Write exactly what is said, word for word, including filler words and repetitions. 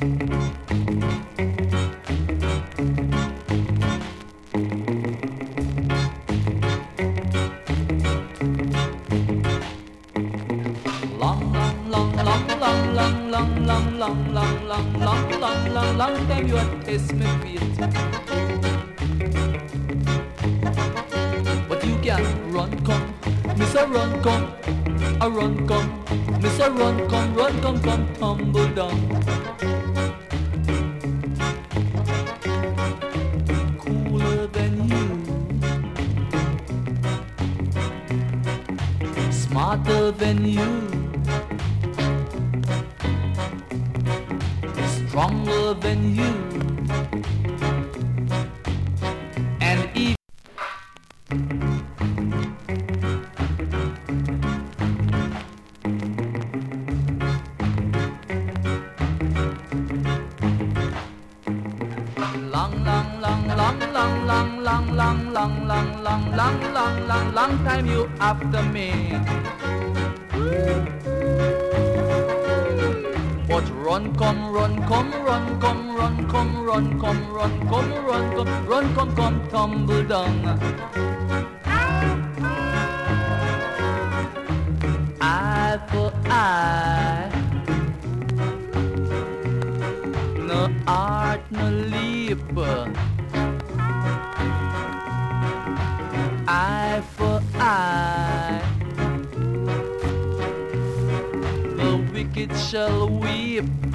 Long time you have taste me feet, but you can run come, Miss a run come, a run come, Miss a run come, run come, come tumble down. Cooler than you, smarter than you, stronger than you, and even long, long, long, long, long, long, long, long, long, long, long, long, long, long, long time you after me. But run, come, run, come, run, come, run, come, run, come, run, come, run, come, run, come, come, tumble down. Eye for eye, no art, no leap. Eye for eye, the wicked shall weep.